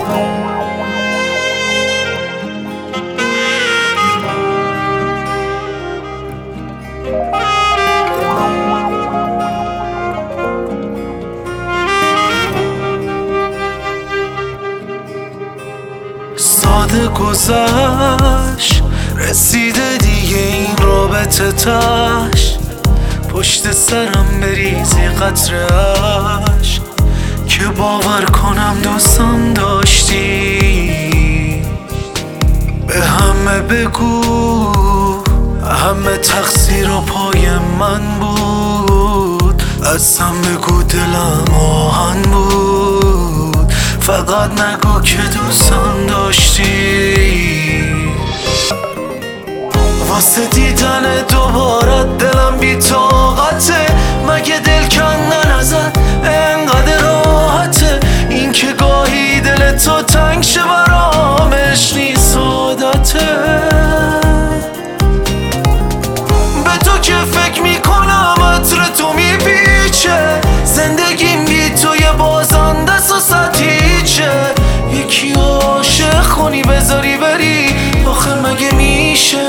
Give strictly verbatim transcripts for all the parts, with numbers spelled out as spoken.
ساده گذشت، رسیده دیگه این رابطه تش، پشت سرم بریزی قطره عشق که باور کنم دوستم داشتی. به همه بگو همه تقصیر و پای من بود، ازم بگو دلم آهن بود، فقط نگو که دوستم داشتی. واسه دیدن دوباره دلم بی طاقته، مگه دل کندن ازت انقدر راحته؟ این که گاهی دل تو تنگ شه برام عشق نیست عادته. به تو که فکر میکنم عطر تو میپیچه، زندگیم بی تو یه بازنده و ستیچه. یکی عاشق کنی بذاری بری، آخه مگه میشه؟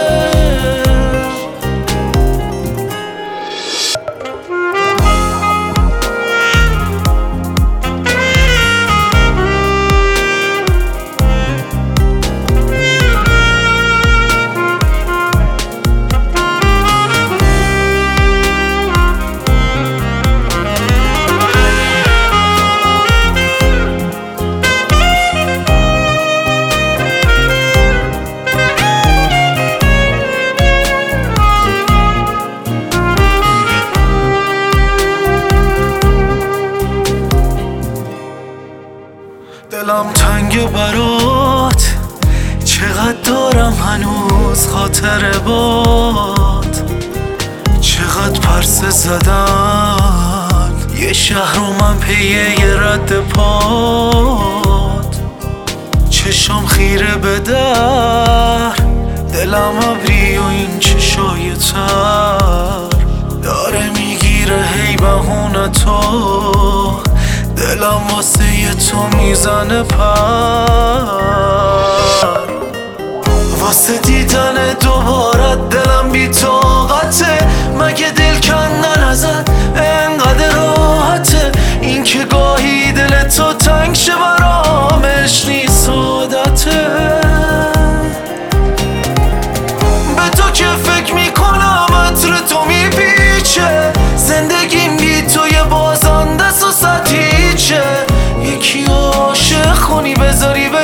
دلم تنگ برات، چقدر دارم هنوز خاطر باد، چقدر پرسه زدن یه شهر و من پیه یه رد پاد. چشم خیره به در، دلم ابری و این چشای تر داره میگیره هی بهونه تو، دلم واسه یه تو میزنه پر. واسه دیدن دوباره دلم بی طاقته، مگه دل کندن ازت انقدر راحته؟ این که گاهی دل تو تنگ شه برام عشق نیست عادته. به تو که فکر میکنم عطر تو میپیچه، زندگیم بی تو یه بازنده و ستیچه. یکی عاشق کنی بذاری